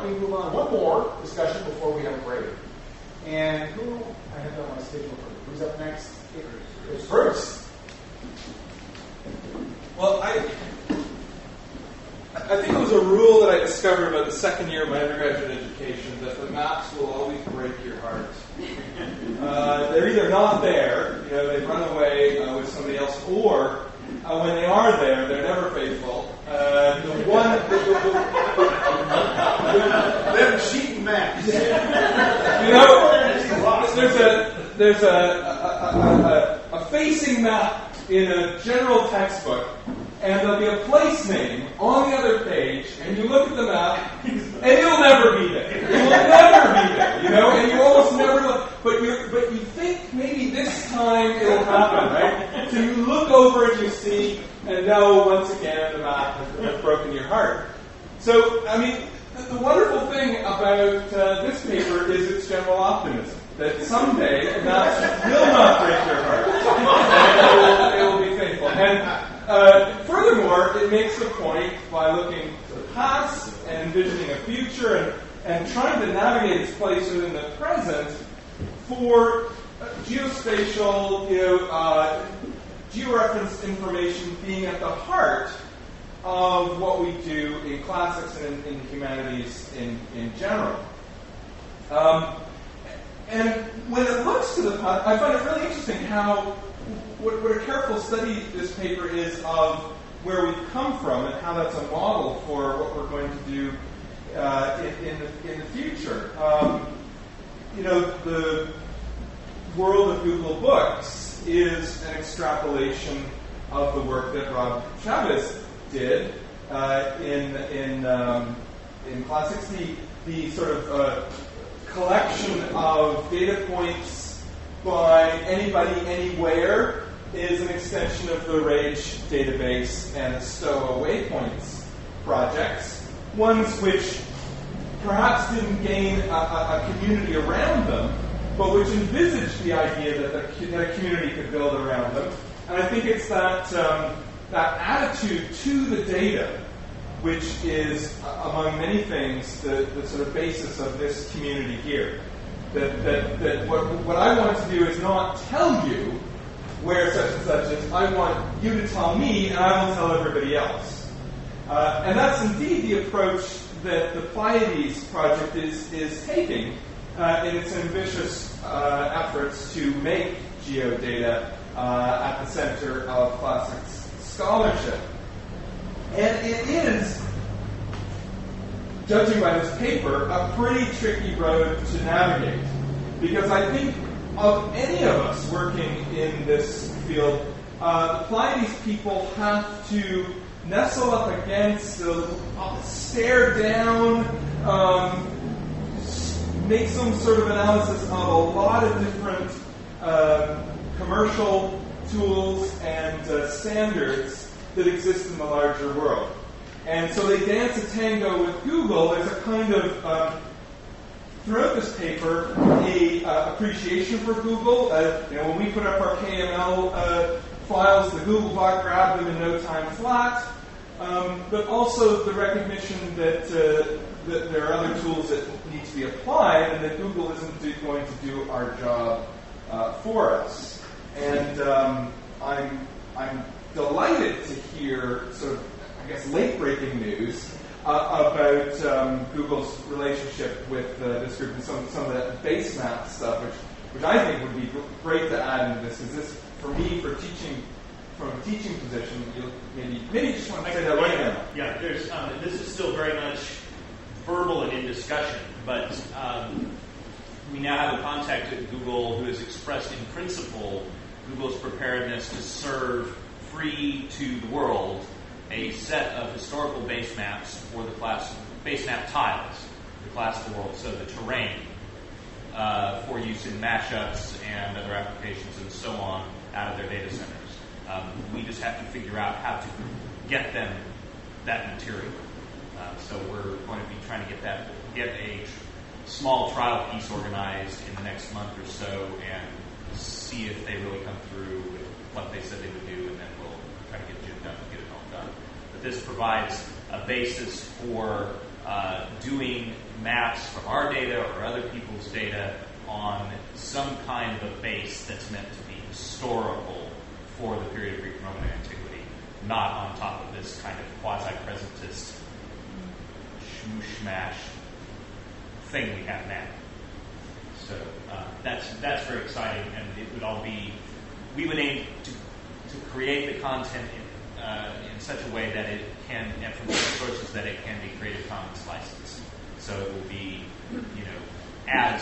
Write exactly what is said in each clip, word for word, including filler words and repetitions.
let me move on. One more discussion before we have a break. And who, I have that on my schedule for who's up next? It's Bruce. Well, I I think it was a rule that I discovered about the second year of my undergraduate education that the maps will always break your heart. Uh, they're either not there, you know, they've run away uh, with somebody else, or uh, when they are there, they're never faithful. Uh, the one, the, the, the, Them cheating maps. you know, there's a there's a a, a, a a facing map in a general textbook, and there'll be a place name on the other page, and you look at the map, and it'll never be there. It will never be there, you know, and you almost never look. But you but you think maybe this time it'll happen, right? So you look over and you see, and no, once again, the map has, has broken your heart. So, I mean, the, the wonderful thing about uh, this paper is its general optimism. That someday the maps will not break your heart. And it will, it will be faithful. And uh, furthermore, it makes the point by looking to the past and envisioning a future and, and trying to navigate its place within the present for uh, geospatial, you know, uh, georeferenced information being at the heart of what we do in classics and in, in humanities in, in general. Um, And when it looks to the past, I find it really interesting how, what, what a careful study this paper is of where we've come from and how that's a model for what we're going to do uh, in, in, the, in the future. Um, you know, the world of Google Books is an extrapolation of the work that Rob Chavez did uh, in in um, in classics. The the sort of uh, collection of data points by anybody anywhere is an extension of the RAGE database and STOA waypoints projects, ones which perhaps didn't gain a, a, a community around them, but which envisaged the idea that, the, that a community could build around them. And I think it's that um, that attitude to the data which is, uh, among many things, the, the sort of basis of this community here. That, that, that what, what I want to do is not tell you where such and such is. I want you to tell me, and I will tell everybody else. Uh, and that's indeed the approach that the Pleiades project is, is taking uh, in its ambitious uh, efforts to make geodata uh, at the center of classics scholarship. And it is, judging by this paper, a pretty tricky road to navigate. Because I think of any of us working in this field, uh, the Pleiades people have to nestle up against, uh, stare down, um, make some sort of analysis of a lot of different uh, commercial tools and uh, standards that exist in the larger world. And so they dance a tango with Google. There's a kind of, um, throughout this paper, a uh, appreciation for Google. Uh, you know, when we put up our K M L uh, files, the Google bot grabbed them in no time flat. Um, but also the recognition that, uh, that there are other tools that need to be applied and that Google isn't do, going to do our job uh, for us. And um, I'm, I'm delighted to hear sort of, I guess, late-breaking news uh, about um, Google's relationship with uh, this group and some, some of the base map stuff, which, which I think would be great to add into this, because this, for me, for teaching, from a teaching position, you'll maybe, maybe you just want to say that right now. Yeah, there's, um, this is still very much verbal and in discussion, but um, we now have a contact at Google who has expressed in principle Google's preparedness to serve free to the world a set of historical base maps for the class, base map tiles, the classical world, so the terrain, uh, for use in mashups and other applications and so on out of their data centers. Um, we just have to figure out how to get them that material. Uh, so we're going to be trying to get that, get a small trial piece organized in the next month or so and see if they really come through with what they said they would do, and then we'll try to get it done, get it all done. But this provides a basis for uh, doing maps from our data or other people's data on some kind of a base that's meant to be historical for the period of Greek and Roman antiquity, not on top of this kind of quasi-presentist shmoosh-mash thing we have now. So uh, that's that's very exciting, and it would all be, we would aim to, to create the content in, uh, in such a way that it can, and from such sources that it can be Creative Commons licensed. So it will be, you know, as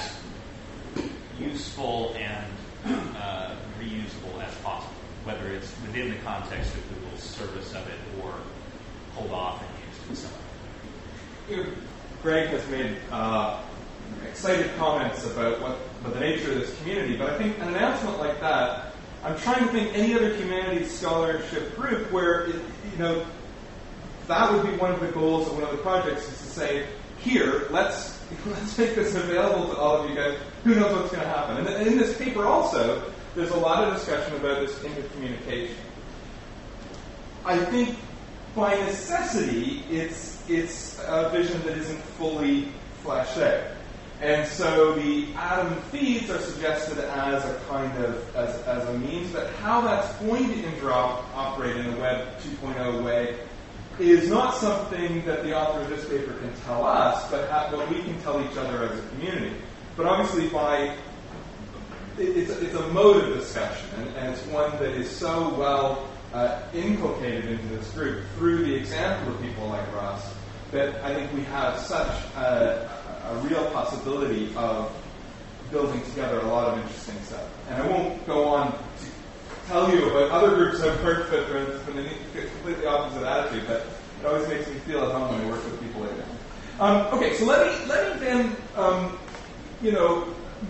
useful and uh, reusable as possible, whether it's within the context of Google's service of it or pulled off and used in some way. You know, Greg has made uh, excited comments about what, what the nature of this community, but I think an announcement like that, I'm trying to think any other humanities scholarship group where, it, you know, that would be one of the goals of one of the projects is to say, here, let's let's make this available to all of you guys. Who knows what's going to happen? And in this paper also, there's a lot of discussion about this intercommunication. I think by necessity, it's it's a vision that isn't fully fleshed out. And so the Atom feeds are suggested as a kind of, as, as a means, but how that's going to interoperate in a Web two point oh way is not something that the author of this paper can tell us, but ha- what we can tell each other as a community. But obviously by, it, it's, a, it's a mode of discussion, and, and it's one that is so well uh, inculcated into this group through the example of people like Ross, that I think we have such a, a real possibility of building together a lot of interesting stuff. And I won't go on to tell you about other groups I've worked with where it's been a completely opposite attitude, but it always makes me feel at home when I work with people like that. Um, okay, so let me let me then um, you know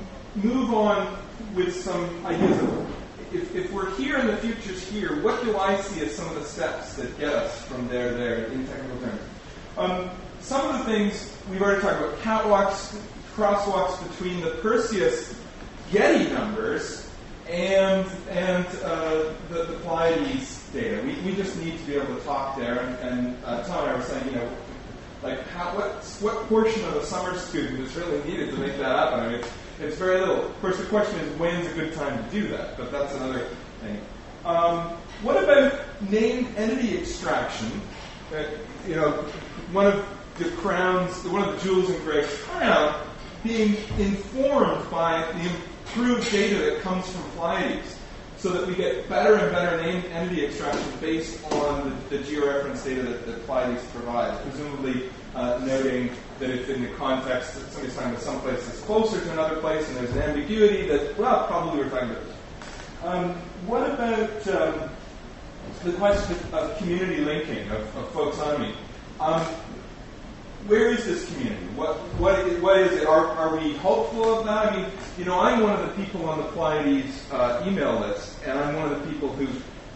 move on with some ideas of if, if we're here and the future's here, what do I see as some of the steps that get us from there there in technical terms? Um, some of the things we've already talked about: catwalks, crosswalks between the Perseus Getty numbers and and uh, the, the Pleiades data. We, we just need to be able to talk there. And, and uh, Tom and I were saying, you know, like how, what what portion of a summer student is really needed to make that happen? I mean, it's, it's very little. Of course, the question is when's a good time to do that? But that's another thing. Um, what about named entity extraction? Uh, you know, one of the crowns, one of the jewels in Greg's crown, being informed by the improved data that comes from Pleiades, so that we get better and better named entity extraction based on the, the georeference data that, that Pleiades provides, presumably uh, noting that it's in the context that somebody's talking about some place that's closer to another place, and there's an ambiguity that, well, probably we're talking about this. Um, what about um, the question of community linking, of, of folksonomy? Um, Where is this community? What what is, what is it? Are, are we hopeful of that? I mean, you know, I'm one of the people on the Pleiades uh, email list, and I'm one of the people who,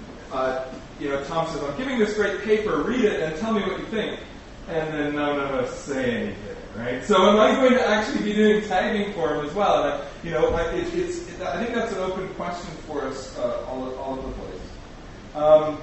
uh, you know, Tom says, I'm giving this great paper, read it, and tell me what you think. And then none of us say anything, right? So am I going to actually be doing tagging for him as well? And I, you know, I, it, it's, it, I think that's an open question for us uh, all, all over the place. Um,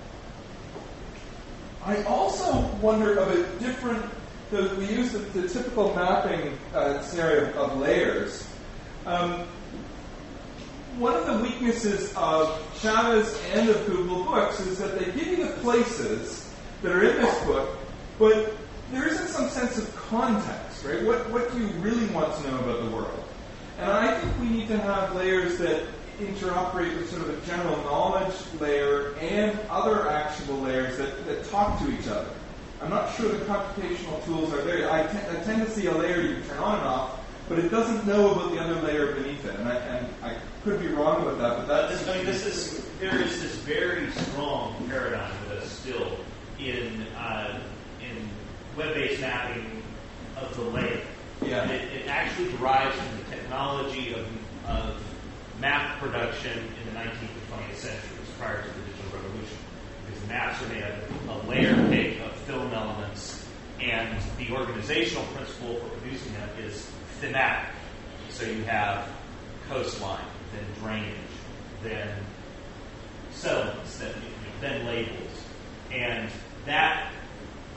I also wonder of a different. So we use the, the typical mapping uh, scenario of, of layers. Um, one of the weaknesses of Chavez and of Google Books is that they give you the places that are in this book, but there isn't some sense of context, right? What, what do you really want to know about the world? And I think we need to have layers that interoperate with sort of a general knowledge layer and other actionable layers that, that talk to each other. I'm not sure the computational tools are there. I, t- I tend to see a layer you can turn on and off, but it doesn't know about the other layer beneath it. And I, and I could be wrong about that, but that's... I mean, this is, there is this very strong paradigm with us still in, uh, in web-based mapping of the layer. Yeah. And it, it actually derives from the technology of, of map production in the nineteenth and twentieth centuries, prior to the digital revolution. Because maps are made of a layer cake of film elements, and the organizational principle for producing them is thematic. So you have coastline, then drainage, then settlements, then, then labels. And that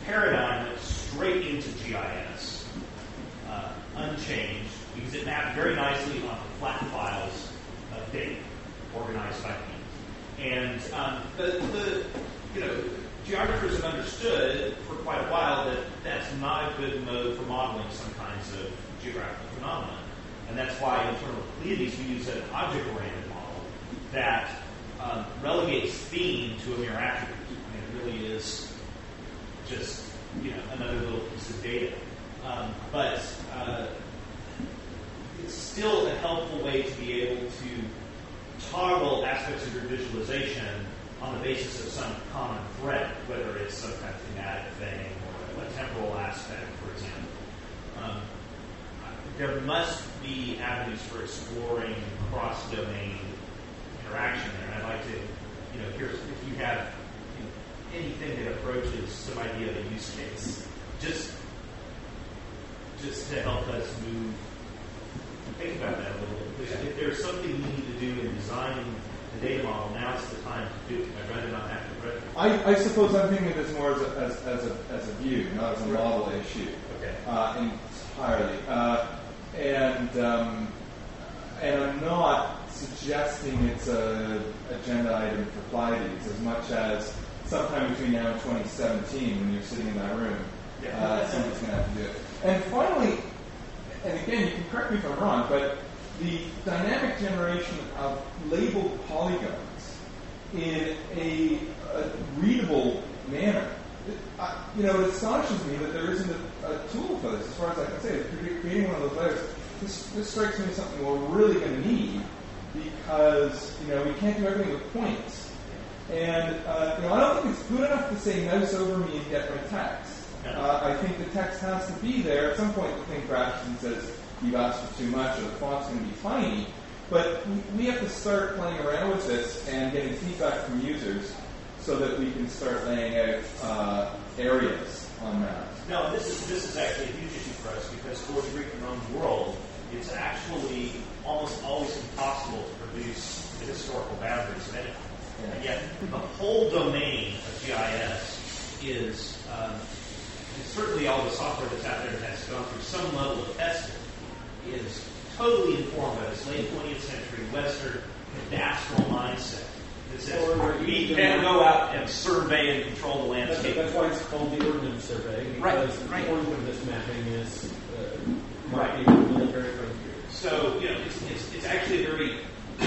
paradigm went straight into G I S, uh, unchanged, because it mapped very nicely onto flat files of data organized by theme. And um, the, the you know geographers have understood for quite a while that that's not a good mode for modeling some kinds of geographical phenomena. And that's why in terms of Pleiades, we use an object-oriented model that um, relegates theme to a mere attribute. I mean, it really is just you know another little piece of data. Um, but uh, it's still a helpful way to be able to toggle aspects of your visualization on the basis of some common thread, whether it's some kind of thematic thing or a temporal aspect, for example. Um, there must be avenues for exploring cross-domain interaction there, and I'd like to, you know, hear if you have you know, anything that approaches some idea of a use case, just just to help us move. Think about that a little bit. Because if there's something we need to do in designing the data model, now's the time to do it. I'd rather not have to read it. I, I suppose I'm thinking of this more as a, as, as, a, as a view, not as a model issue. Okay. Uh, entirely. Uh, and um, and I'm not suggesting it's a agenda item for Pleiades as much as sometime between now and twenty seventeen, when you're sitting in that room, Yeah. uh, somebody's going to have to do it. And finally, and again, you can correct me if I'm wrong, but the dynamic generation of labeled polygons in a, a readable manner, it, uh, you know, it astonishes me that there isn't a, a tool for this, as far as I can say. Creating one of those layers, this, this strikes me as something we're really going to need, because, you know, we can't do everything with points. And, uh, you know, I don't think it's good enough to say mouse over me and get my text. Uh, I think the text has to be there. At some point, the thing crashes and says, you've asked for too much, or the font's going to be tiny. But we have to start playing around with this and getting feedback from users so that we can start laying out uh, areas on maps. No, this is this is actually a huge issue for us, because for the Greek and Roman world, it's actually almost always impossible to produce the historical boundaries of anything. Yeah. And yet, the whole domain of G I S is, um, and certainly all the software that's out there that has gone through some level of testing, is totally informed by this late twentieth century Western cadastral mindset that says we can go out and survey and control the landscape. That's, that's why it's called the ordnance survey, because right, right. the point of this mapping is uh, right. marking military frontiers. So, you know, it's, it's, it's actually a very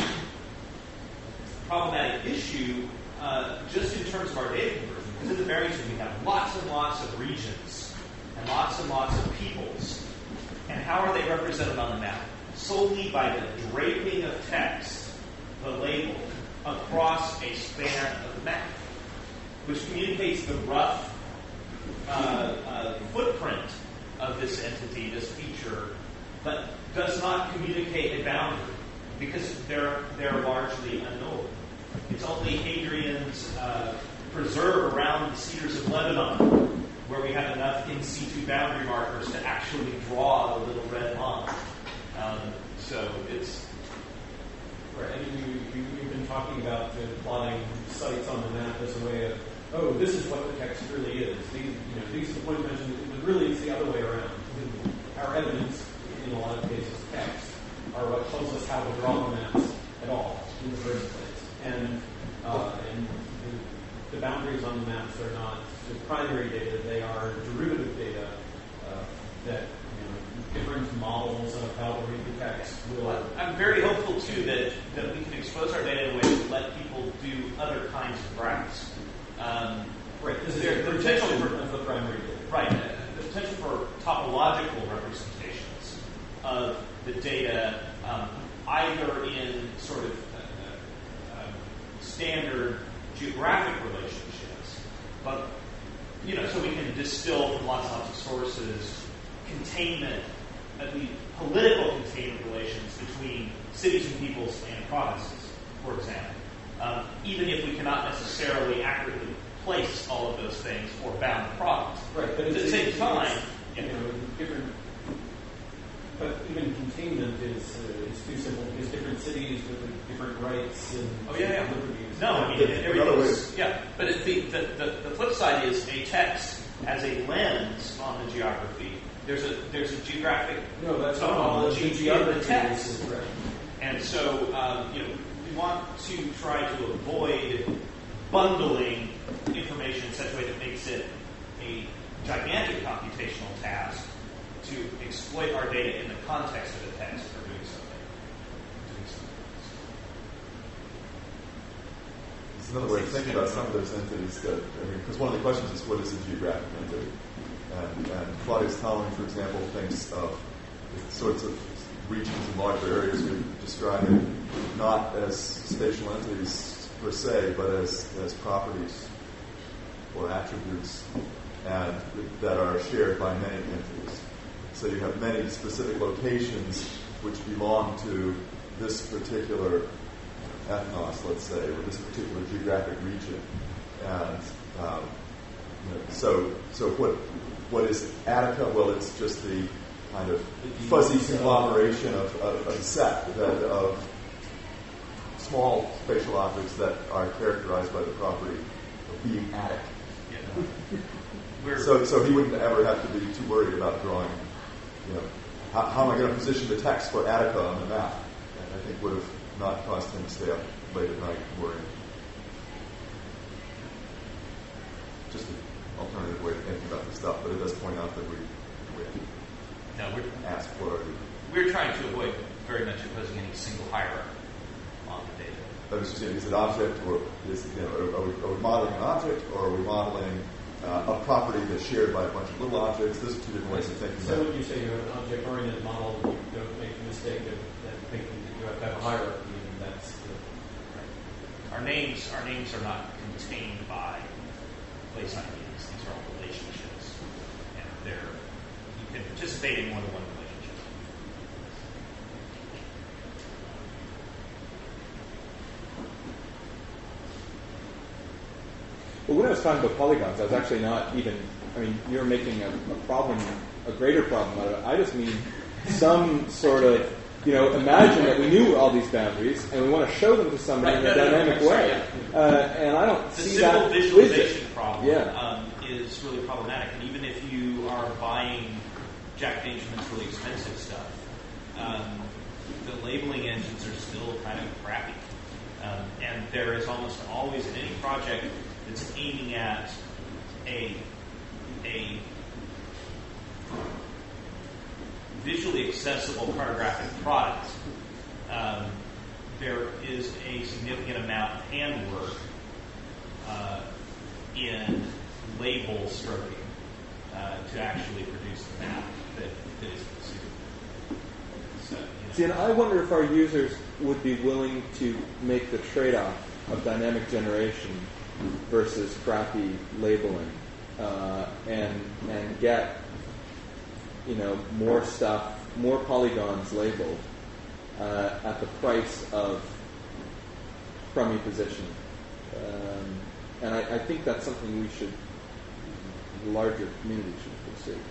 problematic issue uh, just in terms of our data conversion. Because in the Barrington, we have lots and lots of regions and lots and lots of peoples. And how are they represented on the map? Solely by the draping of text, the label, across a span of the map, which communicates the rough uh, uh, footprint of this entity, this feature, but does not communicate a boundary, because they're they're largely unknown. It's only Hadrian's uh, preserve around the cedars of Lebanon, where we have enough in situ boundary markers to actually draw the little red line. Um, so it's right. And you, you, you've been talking about the plotting sites on the map as a way of, oh, this is what the text really is. These, you know, these are the points mentioned. But really, it's the other way around. Our evidence, in a lot of cases, text, are what tells us how to draw the maps at all in the first place. And uh, and the, the boundaries on the maps are not the primary data; they are derivative data uh, that you know different models of how to read the text will. Well, I'm very hopeful too that that we can expose our data in a way to let people do other kinds of graphs. Um, right. This is the the potential protection for of the primary data. Right. Uh, the potential for topological representations of the data, um, either in sort of uh, uh, standard geographic relationships, but you know, so we can distill from lots and lots of sources containment, at least political containment relations between cities and peoples and provinces, for example. Um, even if we cannot necessarily accurately place all of those things for bound province. Right, but at the same time, you know, different. But even containment is uh, is too simple, because different cities with different rights and oh yeah, yeah. liberties. No, I mean everything's yeah. But it, the, the the the flip side is a text as a lens on the geography. There's a there's a geographic No, that's not all. topology The in the geography text. is correct. And so, um, you know, we want to try to avoid bundling information in such a way that makes it a gigantic computational task to exploit our data in the context of the text for doing something. Doing something. It's another way of thinking about some of those entities that, I mean, because one of the questions is what is a geographic entity? And, and Claudius Tolling, for example, thinks of the sorts of regions and larger areas we're describing not as spatial entities per se, but as, as properties or attributes and that are shared by many entities. So you have many specific locations which belong to this particular ethnos, let's say, or this particular geographic region. And um, you know, so, so what what is Attica? Well, it's just the kind of fuzzy conglomeration of, of, of a set that, of small spatial objects that are characterized by the property of being Attic. Yeah. So, so he wouldn't ever have to be too worried about drawing, you know, how, how am I going to position the text for Attica on the map? And I think would have not caused him to stay up late at night worrying. Just an alternative way of thinking about this stuff, but it does point out that we, we have to No, we're, ask what are the. we're trying to avoid very much imposing any single hierarchy on the data. I was just saying, is it object, or is you know, are, are, we, are we modeling an object, or are we modeling uh, a property that's shared by a bunch of little objects? Those are two different ways of thinking So about when you say you have an object-oriented model, you don't make the mistake of, of thinking that you have to have a hierarchy, and that's the... Our names, our names are not contained by place I Ds. These are all relationships, and they're you can participate in more than one relationship. Well, when I was talking about polygons, I was actually not even, I mean, you're making a, a problem, a greater problem out of it. I just mean some sort of, you know, imagine that we knew all these boundaries and we want to show them to somebody in a dynamic way. Uh, and I don't The see simple that. visualization problem Yeah. um, is really problematic. And even if you are buying Jack Benjamin's really expensive stuff, um, the labeling engines are still kind of crappy. Um, and there is almost always in any project that's aiming at a a visually accessible cartographic product, um, there is a significant amount of handwork uh, in label stroking uh, to actually produce the map that, that is consumed. So, you know. See, and I wonder if our users would be willing to make the trade-off of dynamic generation versus crappy labeling, uh, and and get, you know, more stuff, more polygons labeled uh, at the price of crummy positioning. Um, and I, I think that's something we should, the larger community should pursue.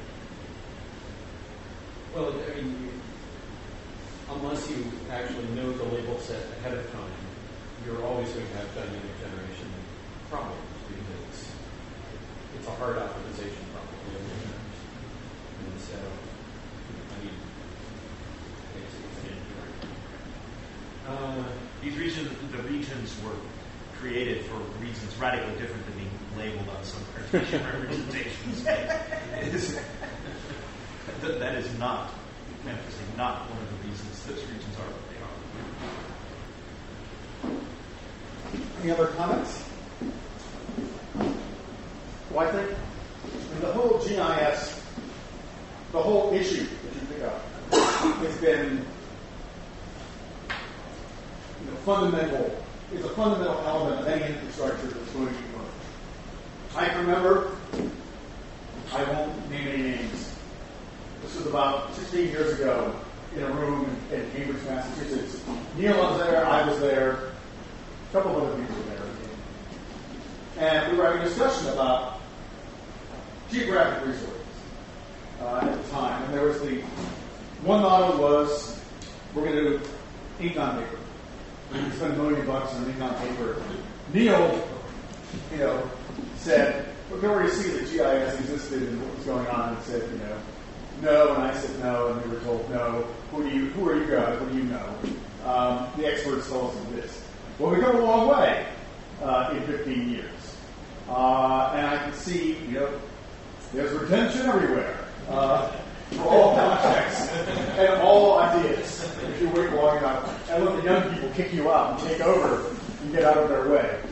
Well, I mean, you, unless you actually know the label set ahead of time, you're always going to have dynamic generation problems because it's, it's a hard optimization problem. And so, I mean, uh, These regions, the regions were created for reasons radically different than being labeled on some Cartesian representations. It is, that, that is not, emphasis, not one of the reasons those regions are what they are. Any other comments? Well, I think the whole G I S, the whole issue that you pick up, has been you know, fundamental, is a fundamental element of any infrastructure that's going to emerge. I can remember, I won't name any names, this was about sixteen years ago in a room in, in Cambridge, Massachusetts. Neil was there, I was there, a couple of other people were there. And we were having a discussion about geographic resources uh, at the time. And there was the one model was we're going to do ink on paper. We're spend a million bucks on ink on paper. Neil, you know, said, But then where you see that G I S existed and what was going on, and said, you know, no, and I said no, and we were told no. Who do you? Who are you guys? What do you know? Um, the experts told us this. Well, we've come a long way uh, in fifteen years, uh, and I can see, you know, there's retention everywhere uh, for all projects and all ideas. If you wait long enough, and let the young people kick you out and take over and get out of their way.